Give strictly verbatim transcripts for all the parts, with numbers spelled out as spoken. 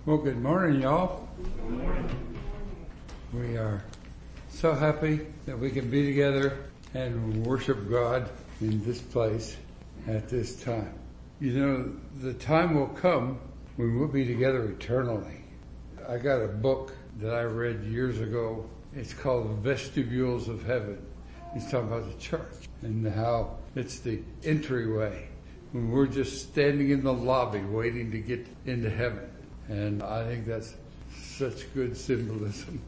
Well, good morning, y'all. Good morning. We are so happy that we can be together and worship God in this place at this time. You know, the time will come when we'll be together eternally. I got a book that I read years ago. It's called Vestibules of Heaven. He's talking about the church and how it's the entryway when we're just standing in the lobby waiting to get into heaven. And I think that's such good symbolism.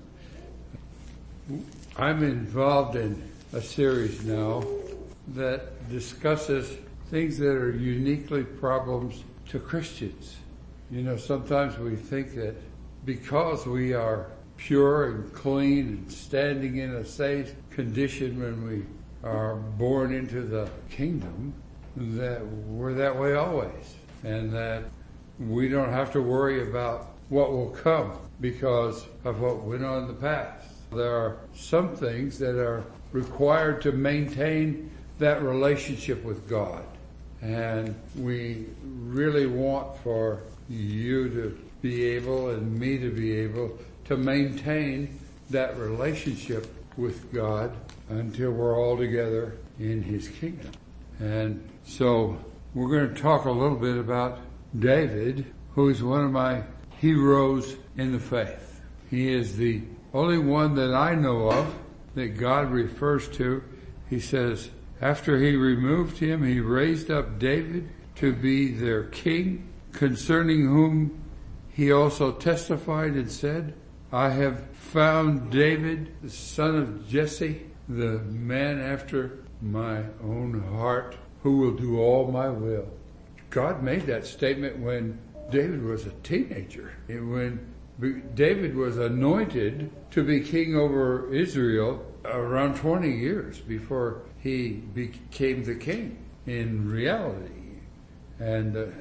I'm involved in a series now that discusses things that are uniquely problems to Christians. You know, sometimes we think that because we are pure and clean and standing in a safe condition when we are born into the kingdom, that we're that way always. And that we don't have to worry about what will come because of what went on in the past. There are some things that are required to maintain that relationship with God. And we really want for you to be able and me to be able to maintain that relationship with God until we're all together in His kingdom. And so we're going to talk a little bit about David, who is one of my heroes in the faith. He is the only one that I know of that God refers to. He says, after he removed him, he raised up David to be their king, concerning whom he also testified and said, I have found David, the son of Jesse, the man after my own heart, who will do all my will. God made that statement when David was a teenager. And when David was anointed to be king over Israel around twenty years before he became the king in reality. And uh,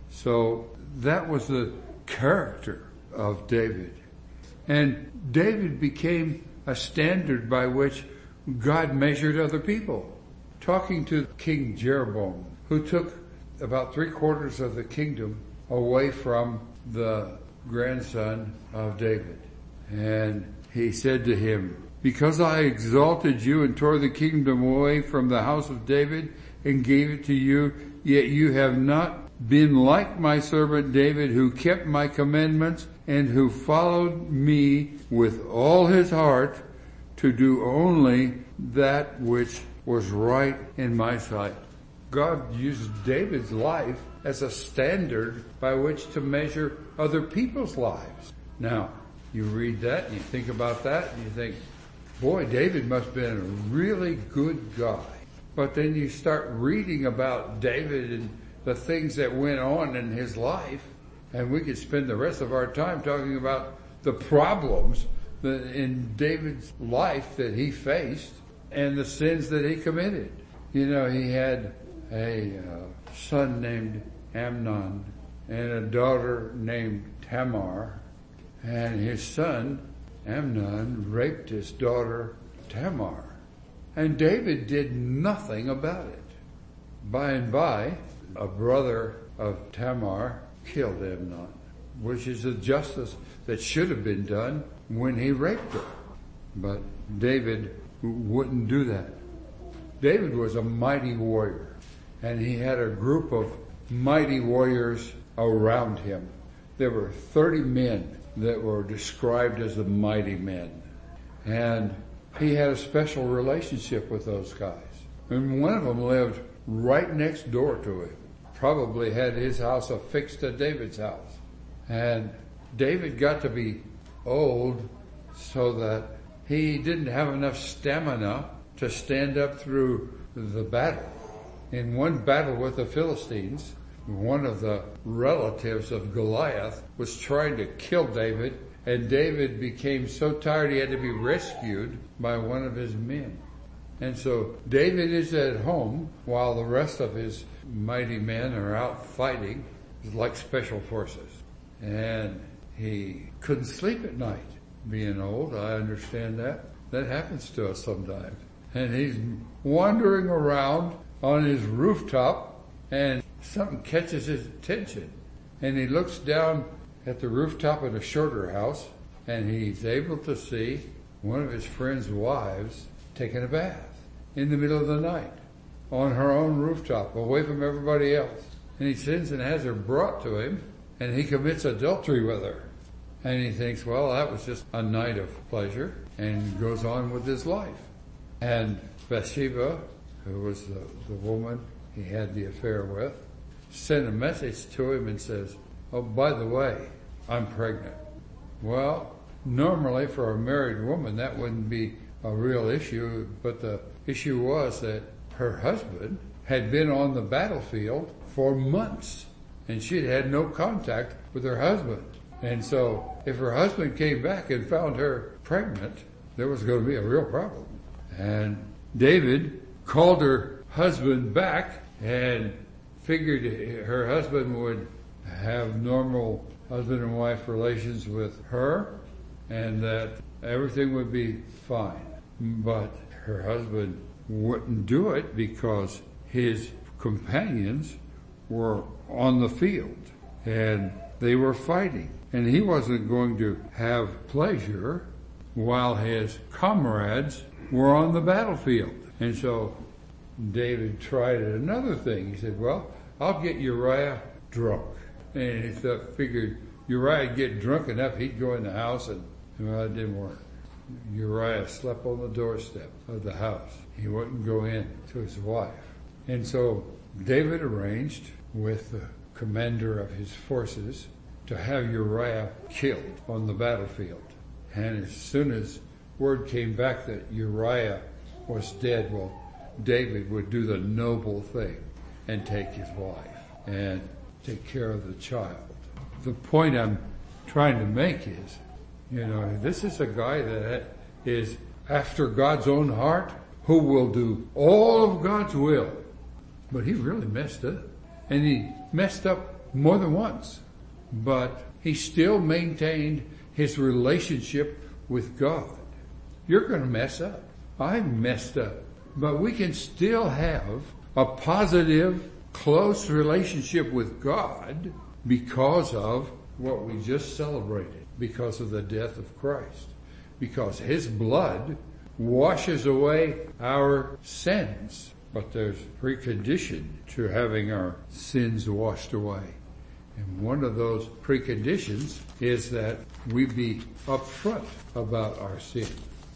so that was the character of David. And David became a standard by which God measured other people. Talking to King Jeroboam, who took about three quarters of the kingdom away from the grandson of David. And he said to him, because I exalted you and tore the kingdom away from the house of David and gave it to you, yet you have not been like my servant David, who kept my commandments and who followed me with all his heart to do only that which was right in my sight. God used David's life as a standard by which to measure other people's lives. Now, you read that and you think about that and you think, boy, David must have been a really good guy. But then you start reading about David and the things that went on in his life, and we could spend the rest of our time talking about the problems that in David's life that he faced and the sins that he committed. You know, he had a uh, son named Amnon and a daughter named Tamar, and his son Amnon raped his daughter Tamar, and David did nothing about it. By and by, a brother of Tamar killed Amnon, which is the justice that should have been done when he raped her. But David wouldn't do that. David was a mighty warrior, and he had a group of mighty warriors around him. There were thirty men that were described as the mighty men. And he had a special relationship with those guys. And one of them lived right next door to him. Probably had his house affixed to David's house. And David got to be old so that he didn't have enough stamina to stand up through the battle. In one battle with the Philistines, one of the relatives of Goliath was trying to kill David, and David became so tired he had to be rescued by one of his men. And so David is at home while the rest of his mighty men are out fighting, like special forces. And he couldn't sleep at night. Being old, I understand that. That happens to us sometimes. And he's wandering around on his rooftop, and something catches his attention. And he looks down at the rooftop of a shorter house, and he's able to see one of his friend's wives taking a bath in the middle of the night on her own rooftop, away from everybody else. And he sends and has her brought to him, and he commits adultery with her. And he thinks, well, that was just a night of pleasure, and goes on with his life. And Bathsheba, who was the, the woman he had the affair with, sent a message to him and says, oh, by the way, I'm pregnant. Well, normally for a married woman that wouldn't be a real issue, but the issue was that her husband had been on the battlefield for months, and she'd had no contact with her husband. And so if her husband came back and found her pregnant, there was going to be a real problem. And David called her husband back and figured her husband would have normal husband and wife relations with her and that everything would be fine. But her husband wouldn't do it because his companions were on the field and they were fighting. And he wasn't going to have pleasure while his comrades were on the battlefield. And so David tried another thing. He said, well, I'll get Uriah drunk. And he thought, figured Uriah would get drunk enough, he'd go in the house, and well, it didn't work. Uriah slept on the doorstep of the house. He wouldn't go in to his wife. And so David arranged with the commander of his forces to have Uriah killed on the battlefield. And as soon as word came back that Uriah was dead, well, David would do the noble thing and take his wife and take care of the child. The point I'm trying to make is, you know, this is a guy that is after God's own heart, who will do all of God's will. But he really messed up. And he messed up more than once. But he still maintained his relationship with God. You're going to mess up. I messed up. But we can still have a positive, close relationship with God because of what we just celebrated, because of the death of Christ, because his blood washes away our sins. But there's precondition to having our sins washed away. And one of those preconditions is that we be upfront about our sin.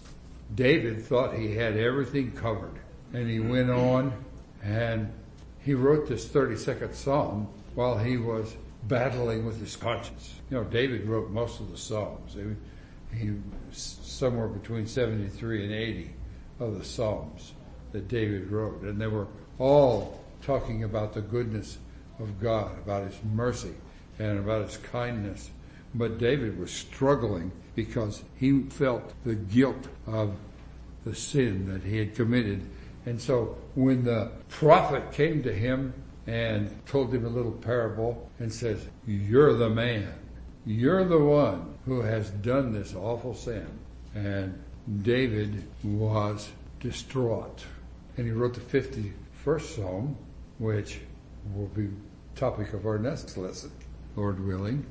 David thought he had everything covered, and he went on and he wrote this thirty-second Psalm while he was battling with his conscience. You know, David wrote most of the Psalms. He, he somewhere between seventy-three and eighty of the Psalms that David wrote, and they were all talking about the goodness of God, about his mercy and about his kindness. But David was struggling because he felt the guilt of the sin that he had committed. And so when the prophet came to him and told him a little parable and says, you're the man, you're the one who has done this awful sin. And David was distraught. And he wrote the fifty-first Psalm, which will be topic of our next lesson, Lord willing.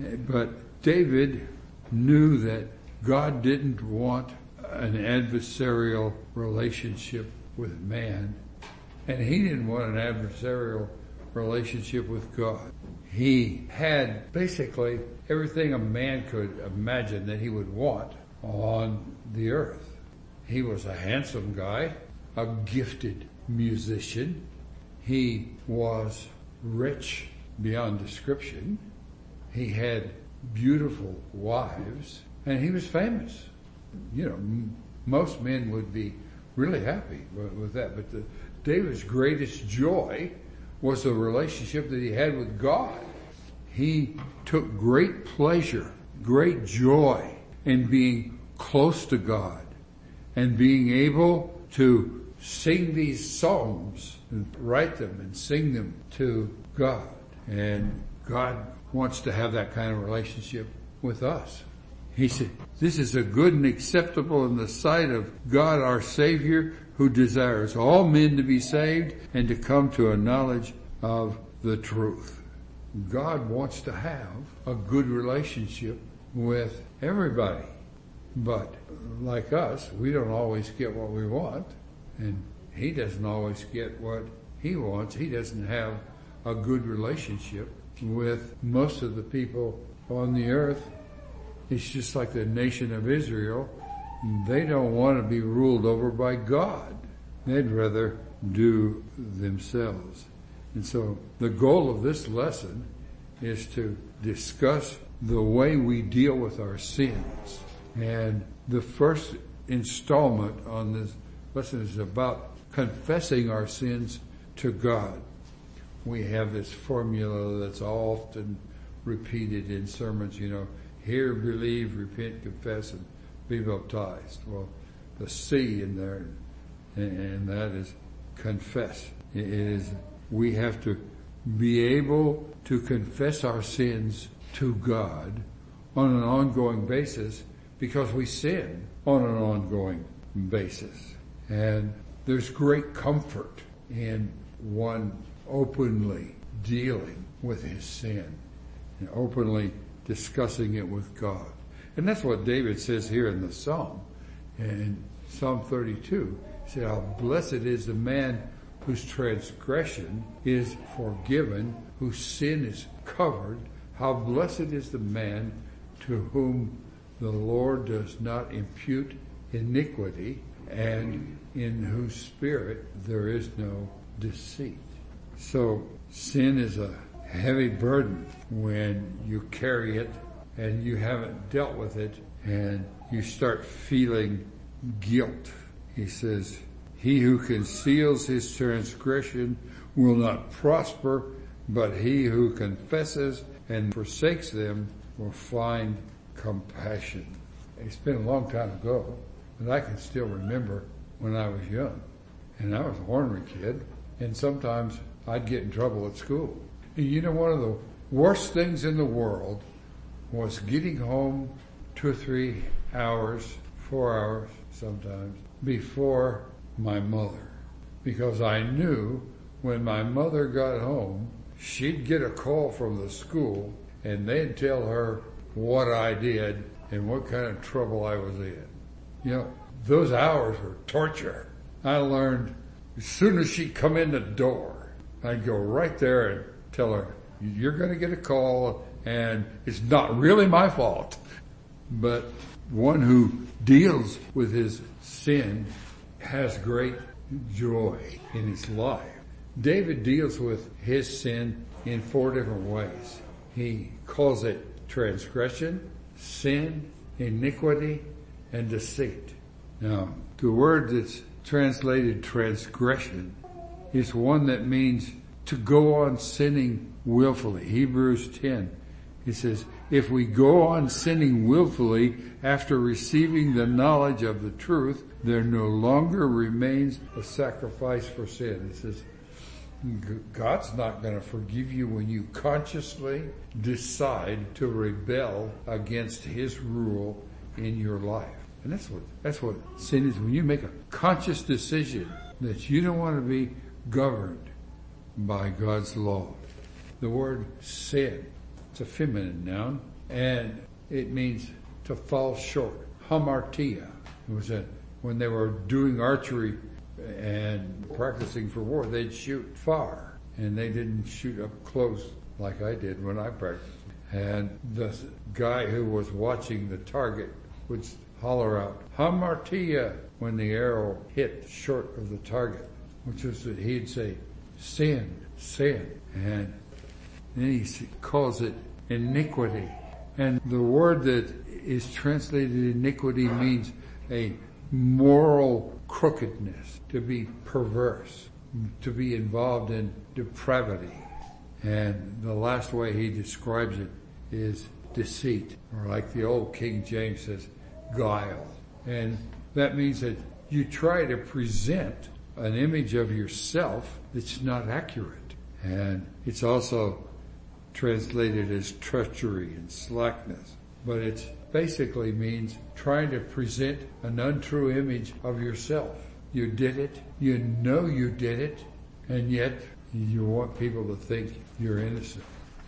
But David knew that God didn't want an adversarial relationship with man, and he didn't want an adversarial relationship with God. He had basically everything a man could imagine that he would want on the earth. He was a handsome guy, a gifted musician. He was rich beyond description. He had beautiful wives, and he was famous. You know, m- most men would be really happy with, with that, but the, David's greatest joy was the relationship that he had with God. He took great pleasure, great joy in being close to God and being able to sing these psalms and write them and sing them to God. And God wants to have that kind of relationship with us. He said, this is a good and acceptable in the sight of God our Savior, who desires all men to be saved and to come to a knowledge of the truth. God wants to have a good relationship with everybody. But like us, we don't always get what we want, and he doesn't always get what he wants. He doesn't have a good relationship with most of the people on the earth. It's just like the nation of Israel. They don't want to be ruled over by God. They'd rather do themselves. And so the goal of this lesson is to discuss the way we deal with our sins. And the first installment on this lesson is about confessing our sins to God. We have this formula that's often repeated in sermons, you know, hear, believe, repent, confess, and be baptized. Well, the C in there, and that is confess. It is, we have to be able to confess our sins to God on an ongoing basis, because we sin on an ongoing basis. And there's great comfort in one openly dealing with his sin and openly discussing it with God. And that's what David says here in the Psalm. In Psalm thirty-two, he said, how blessed is the man whose transgression is forgiven, whose sin is covered. How blessed is the man to whom the Lord does not impute iniquity, and in whose spirit there is no deceit. So sin is a heavy burden when you carry it and you haven't dealt with it, and you start feeling guilt. He says, he who conceals his transgression will not prosper, but he who confesses and forsakes them will find compassion. It's been a long time ago, but I can still remember when I was young. And I was an ornery kid, and sometimes I'd get in trouble at school. And you know, one of the worst things in the world was getting home two or three hours, four hours sometimes, before my mother. Because I knew when my mother got home, she'd get a call from the school, and they'd tell her what I did and what kind of trouble I was in. You know, those hours were torture. I learned as soon as she'd come in the door, I'd go right there and tell her, you're going to get a call, and it's not really my fault. But one who deals with his sin has great joy in his life. David deals with his sin in four different ways. He calls it transgression, sin, iniquity, and deceit. Now, the word that's translated transgression is one that means to go on sinning willfully. Hebrews ten, it says, if we go on sinning willfully after receiving the knowledge of the truth, there no longer remains a sacrifice for sin. It says, God's not going to forgive you when you consciously decide to rebel against his rule in your life. And that's what, that's what sin is. When you make a conscious decision that you don't want to be governed by God's law. The word sin, it's a feminine noun, and it means to fall short. Hamartia. It was a, when they were doing archery and practicing for war, they'd shoot far, and they didn't shoot up close like I did when I practiced. And the guy who was watching the target would holler out, Hamartia, when the arrow hit short of the target, which was that he'd say, sin, sin. And then he calls it iniquity. And the word that is translated iniquity means a moral crookedness, to be perverse, to be involved in depravity. And the last way he describes it is deceit, or like the old King James says, guile. And that means that you try to present an image of yourself that's not accurate. And it's also translated as treachery and slackness. But it basically means trying to present an untrue image of yourself. You did it, you know you did it, and yet you want people to think you're innocent.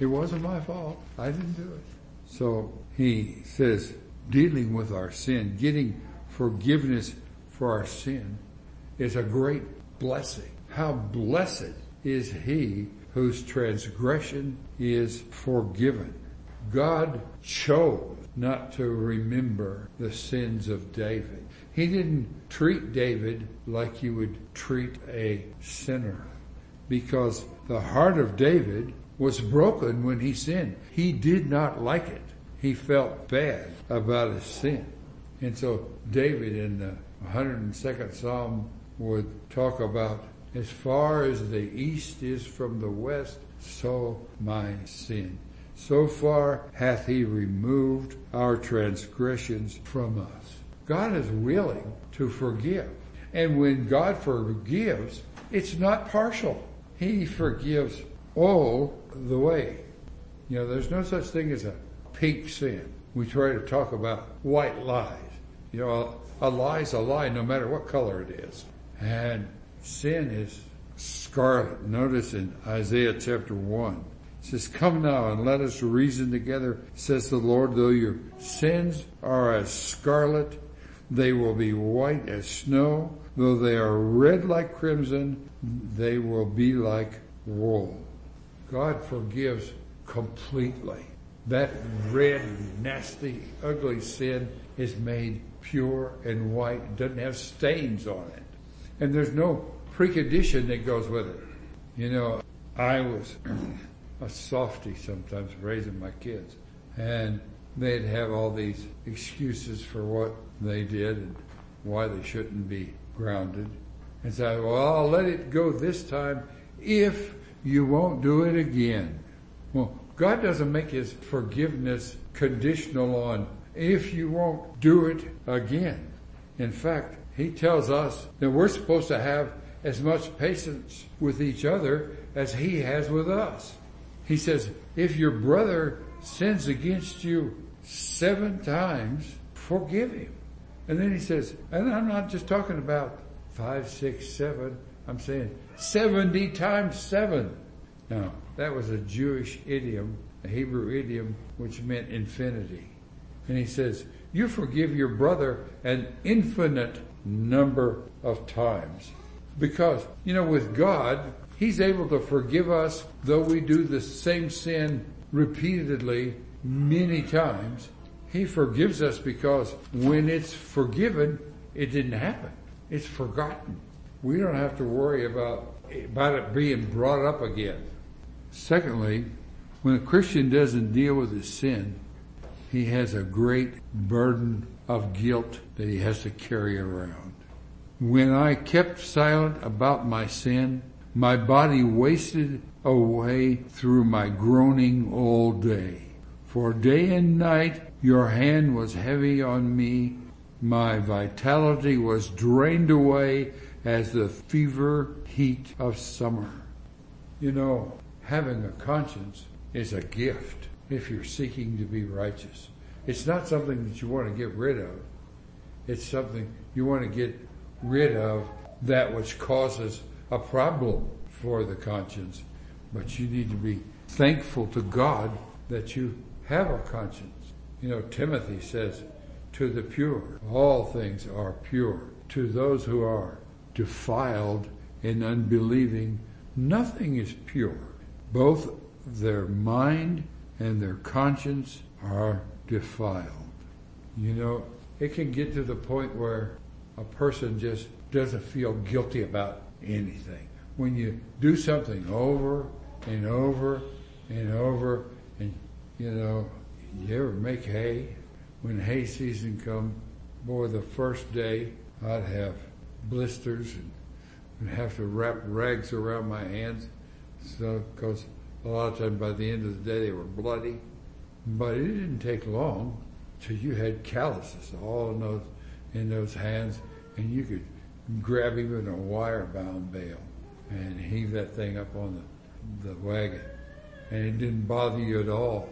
It wasn't my fault. I didn't do it. So he says, dealing with our sin, getting forgiveness for our sin is a great blessing. How blessed is he whose transgression is forgiven. God chose not to remember the sins of David. He didn't treat David like you would treat a sinner, because the heart of David was broken when he sinned. He did not like it. He felt bad about his sin. And so David in the one hundred second Psalm would talk about, as far as the east is from the west, so my sin. So far hath he removed our transgressions from us. God is willing to forgive. And when God forgives, it's not partial. He forgives all the way. You know, there's no such thing as a pink sin. We try to talk about white lies. You know, a lie's a lie no matter what color it is. And sin is scarlet. Notice in Isaiah chapter one, it says, come now and let us reason together, says the Lord. Though your sins are as scarlet, they will be white as snow. Though they are red like crimson, they will be like wool. God forgives completely. That red, nasty, ugly sin is made pure and white. It doesn't have stains on it. And there's no precondition that goes with it. You know, I was a softy sometimes raising my kids. And they'd have all these excuses for what they did and why they shouldn't be grounded. And so, well, I'll let it go this time if you won't do it again. Well, God doesn't make his forgiveness conditional on if you won't do it again. In fact, he tells us that we're supposed to have as much patience with each other as he has with us. He says, if your brother sins against you seven times, forgive him. And then he says, and I'm not just talking about five, six, seven. I'm saying seventy times seven. Now, that was a Jewish idiom, a Hebrew idiom, which meant infinity. And he says, you forgive your brother an infinite number of times. Because, you know, with God, he's able to forgive us though we do the same sin repeatedly many times. He forgives us because when it's forgiven, it didn't happen. It's forgotten. We don't have to worry about, about it being brought up again. Secondly, when a Christian doesn't deal with his sin, he has a great burden of guilt that he has to carry around. When I kept silent about my sin, my body wasted away through my groaning all day. For day and night your hand was heavy on me. My vitality was drained away as the fever heat of summer. You know, having a conscience is a gift if you're seeking to be righteous. It's not something that you want to get rid of. It's something you want to get rid of, that which causes a problem for the conscience. But you need to be thankful to God that you have a conscience. You know, Timothy says, to the pure, all things are pure. To those who are defiled and unbelieving, nothing is pure. Both their mind and their conscience are defiled. You know, it can get to the point where a person just doesn't feel guilty about anything. When you do something over and over and over, and you know, you ever make hay? When hay season come, boy, the first day I'd have blisters and have to wrap rags around my hands, so because a lot of times by the end of the day they were bloody. But it didn't take long till you had calluses all in those in those hands, and you could grab even a wire-bound bale and heave that thing up on the, the wagon, and it didn't bother you at all.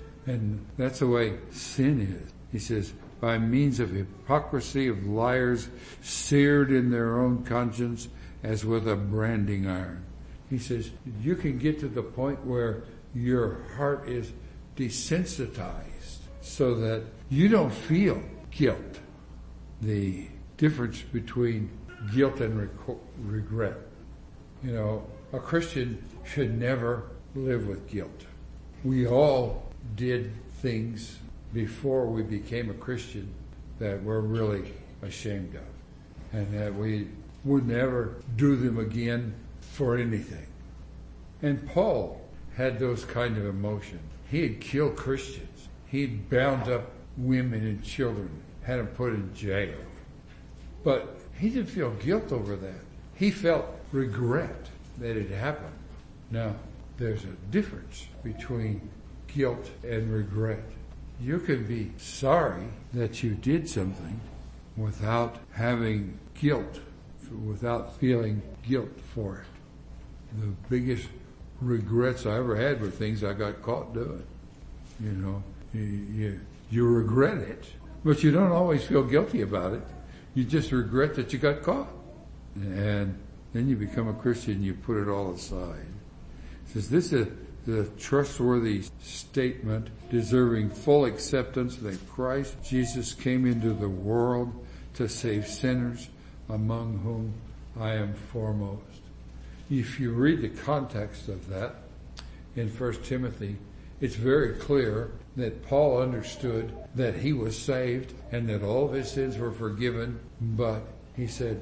And that's the way sin is. He says, by means of hypocrisy of liars seared in their own conscience as with a branding iron. He says, you can get to the point where your heart is desensitized so that you don't feel guilt. The difference between guilt and rec- regret. You know, a Christian should never live with guilt. We all did things before we became a Christian that we're really ashamed of, and that we would never do them again for anything. And Paul had those kind of emotions. He'd killed Christians. He'd bound up women and children, had them put in jail. But he didn't feel guilt over that. He felt regret that it happened. Now, there's a difference between guilt and regret. You can be sorry that you did something without having guilt, without feeling guilt for it. The biggest regrets I ever had were things I got caught doing. You know, you, you, you regret it, but you don't always feel guilty about it. You just regret that you got caught. And then you become a Christian, you put it all aside. It says this is the trustworthy statement deserving full acceptance that Christ Jesus came into the world to save sinners, among whom I am foremost. If you read the context of that in First Timothy, it's very clear that Paul understood that he was saved and that all of his sins were forgiven, but he said,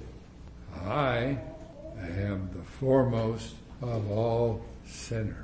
I am the foremost of all sinners.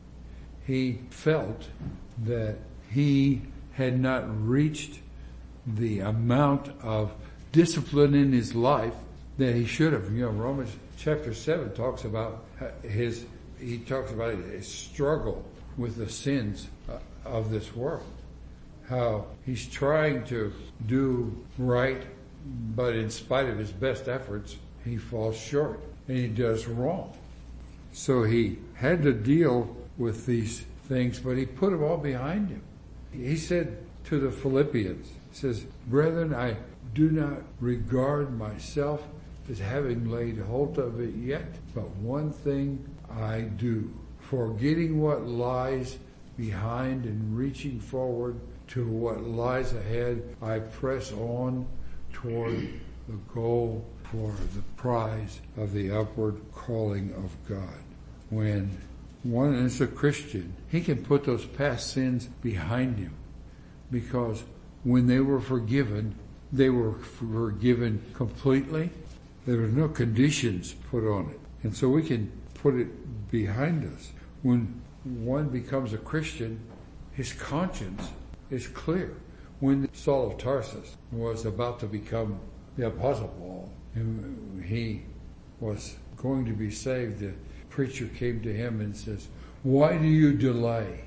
He felt that he had not reached the amount of discipline in his life that he should have. You know, Romans chapter seven talks about his, he talks about his struggle with the sins of this world. How he's trying to do right, but in spite of his best efforts, he falls short and he does wrong. So he had to deal with these things, but he put them all behind him. He said to the Philippians, he says, brethren, I do not regard myself as having laid hold of it yet, but one thing I do, forgetting what lies behind and reaching forward to what lies ahead, I press on toward the goal for the prize of the upward calling of God. When one is a Christian, he can put those past sins behind him, because when they were forgiven, they were forgiven completely. There were no conditions put on it. And so we can put it behind us. When one becomes a Christian, his conscience is clear. When Saul of Tarsus was about to become the Apostle Paul, and he was going to be saved, the preacher came to him and says, why do you delay?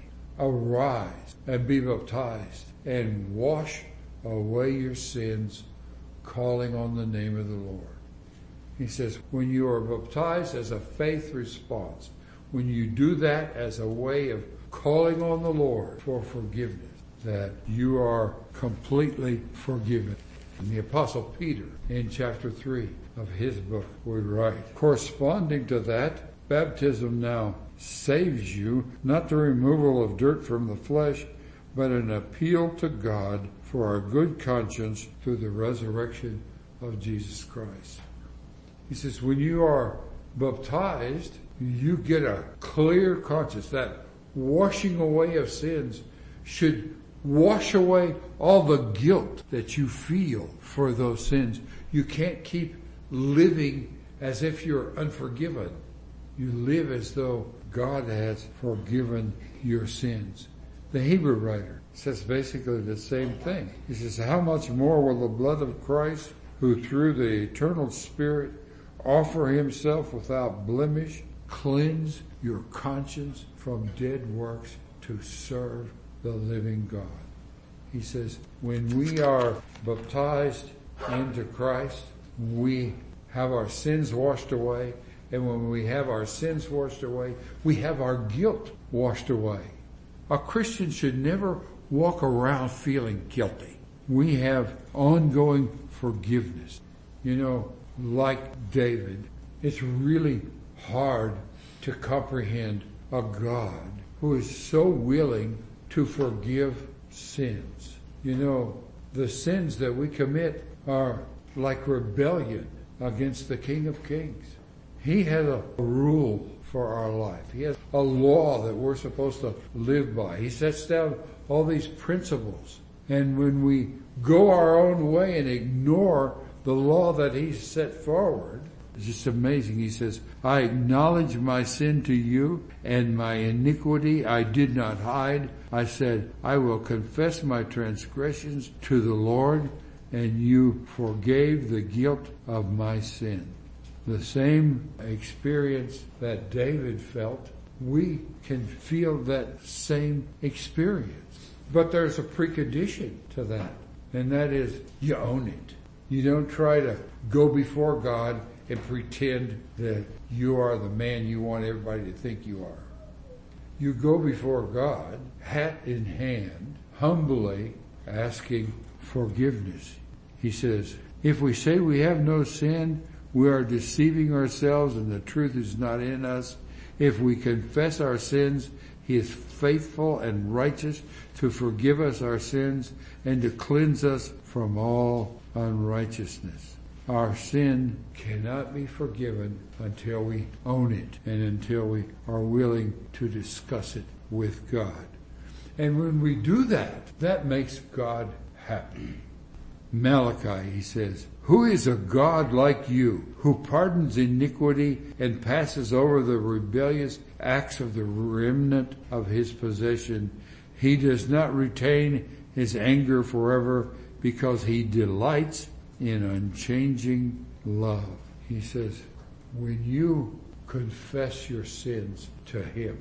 Arise and be baptized and wash away your sins, calling on the name of the Lord. He says, when you are baptized as a faith response, when you do that as a way of calling on the Lord for forgiveness, that you are completely forgiven. And the Apostle Peter, in chapter three of his book, would write, corresponding to that, baptism now saves you, not the removal of dirt from the flesh, but an appeal to God for a good conscience through the resurrection of Jesus Christ. He says, when you are baptized, you get a clear conscience. That washing away of sins should wash away all the guilt that you feel for those sins. You can't keep living as if you're unforgiven. You live as though God has forgiven your sins. The Hebrew writer says basically the same thing. He says, how much more will the blood of Christ, who through the eternal Spirit offer himself without blemish, cleanse your conscience from dead works to serve the living God. He says, when we are baptized into Christ, we have our sins washed away. And when we have our sins washed away, we have our guilt washed away. A Christian should never walk around feeling guilty. We have ongoing forgiveness. You know, like David, it's really hard to comprehend a God who is so willing to forgive sins. You know, the sins that we commit are like rebellion against the King of Kings. He has a rule for our life. He has a law that we're supposed to live by. He sets down all these principles. And when we go our own way and ignore the law that He set forward, it's just amazing. He says, I acknowledge my sin to you, and my iniquity I did not hide. I said, I will confess my transgressions to the Lord, and you forgave the guilt of my sin. The same experience that David felt, we can feel that same experience. But there's a precondition to that, and that is you own it. You don't try to go before God and pretend that you are the man you want everybody to think you are. You go before God, hat in hand, humbly asking forgiveness. He says, if we say we have no sin, we are deceiving ourselves and the truth is not in us. If we confess our sins, He is faithful and righteous to forgive us our sins and to cleanse us from all unrighteousness. Our sin cannot be forgiven until we own it and until we are willing to discuss it with God. And when we do that, that makes God happy. Malachi, he says, who is a God like you, who pardons iniquity and passes over the rebellious acts of the remnant of His possession? He does not retain His anger forever because He delights in unchanging love. He says, when you confess your sins to Him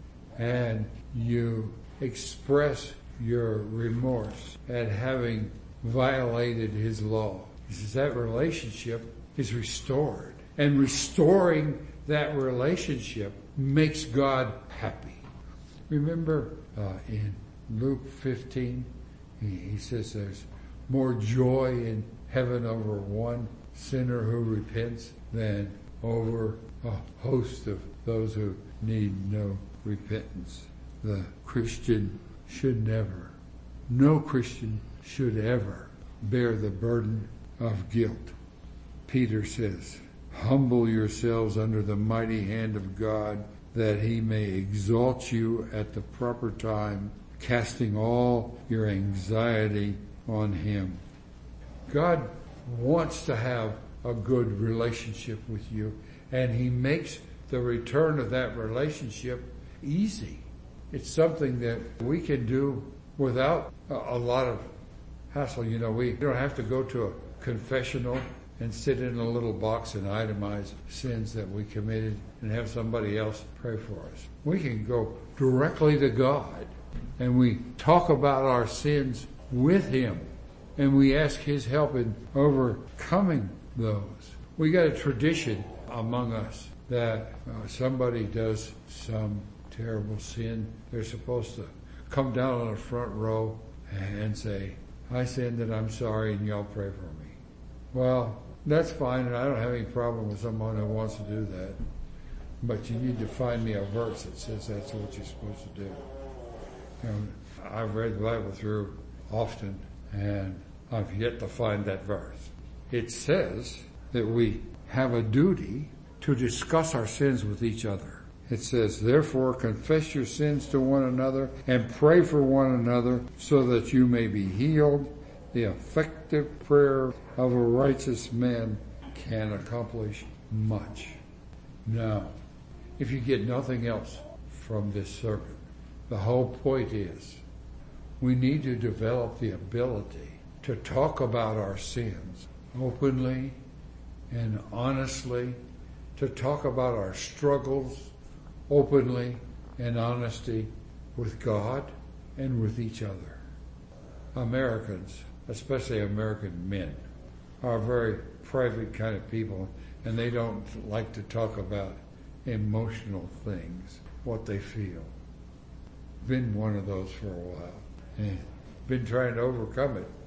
and you express your remorse at having violated His law, He says that relationship is restored. And restoring that relationship makes God happy. Remember uh, in Luke fifteen, he, he says there's more joy in heaven over one sinner who repents than over a host of those who need no repentance. The Christian should never, no Christian should ever bear the burden of guilt. Peter says, humble yourselves under the mighty hand of God, that He may exalt you at the proper time, casting all your anxiety on Him. God wants to have a good relationship with you, and He makes the return of that relationship easy. It's something that we can do without a, a lot of hassle. You know, we don't have to go to a confessional and sit in a little box and itemize sins that we committed and have somebody else pray for us. We can go directly to God and we talk about our sins with Him and we ask His help in overcoming those. We got a tradition among us that uh, somebody does some terrible sin, they're supposed to come down on the front row and say, I sinned and I'm sorry and y'all pray for me. Well, that's fine, and I don't have any problem with someone who wants to do that. But you need to find me a verse that says that's what you're supposed to do. You know, I've read the Bible through often, and I've yet to find that verse. It says that we have a duty to discuss our sins with each other. It says, therefore, confess your sins to one another and pray for one another so that you may be healed. The effective prayer of a righteous man can accomplish much. Now, if you get nothing else from this sermon, the whole point is we need to develop the ability to talk about our sins openly and honestly, to talk about our struggles openly and honesty with God and with each other. Americans, especially American men, are very private kind of people, and they don't like to talk about emotional things, what they feel. Been one of those for a while, and been trying to overcome it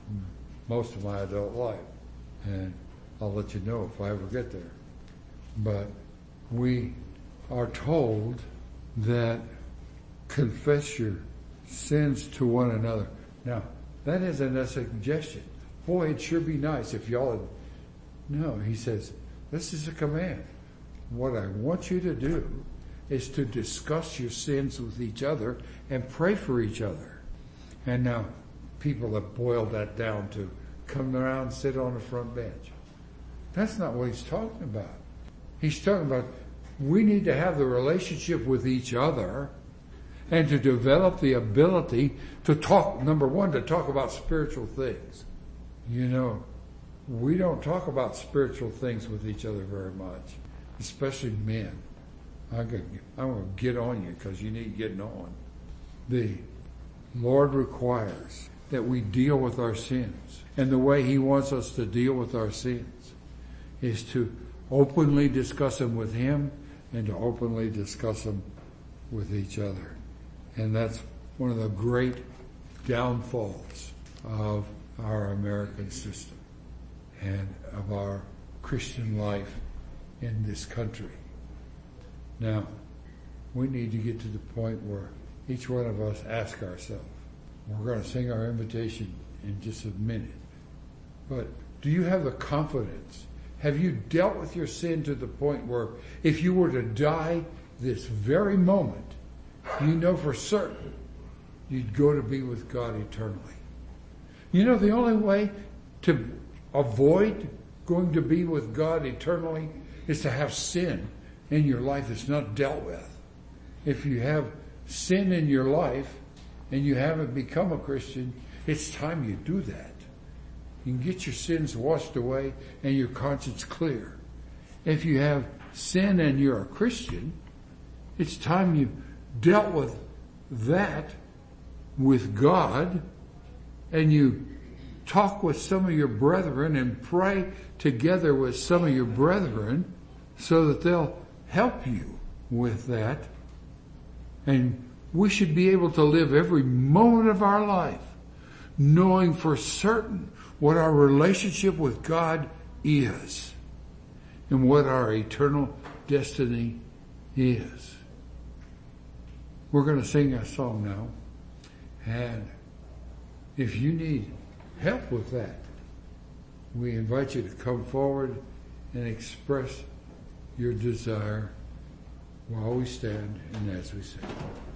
most of my adult life, and I'll let you know if I ever get there. But we are told that confess your sins to one another. Now, that isn't a suggestion. Boy, it'd sure be nice if y'all had... No, he says, this is a command. What I want you to do is to discuss your sins with each other and pray for each other. And now, people have boiled that down to come around and sit on the front bench. That's not what he's talking about. He's talking about we need to have the relationship with each other and to develop the ability to talk, number one, to talk about spiritual things. You know, we don't talk about spiritual things with each other very much, especially men. I'm going to get on you because you need getting on. The Lord requires that we deal with our sins. And the way he wants us to deal with our sins is to openly discuss them with him and to openly discuss them with each other. And that's one of the great downfalls of our American system and of our Christian life in this country. Now, we need to get to the point where each one of us ask ourselves, we're going to sing our invitation in just a minute, but do you have the confidence? Have you dealt with your sin to the point where if you were to die this very moment, you know for certain you'd go to be with God eternally? You know, the only way to avoid going to be with God eternally is to have sin in your life that's not dealt with. If you have sin in your life and you haven't become a Christian, it's time you do that. You can get your sins washed away and your conscience clear. If you have sin and you're a Christian, it's time you dealt with that with God and you talk with some of your brethren and pray together with some of your brethren so that they'll help you with that. And we should be able to live every moment of our life knowing for certain what our relationship with God is and what our eternal destiny is. We're going to sing a song now, and if you need help with that, we invite you to come forward and express your desire while we stand and as we sing.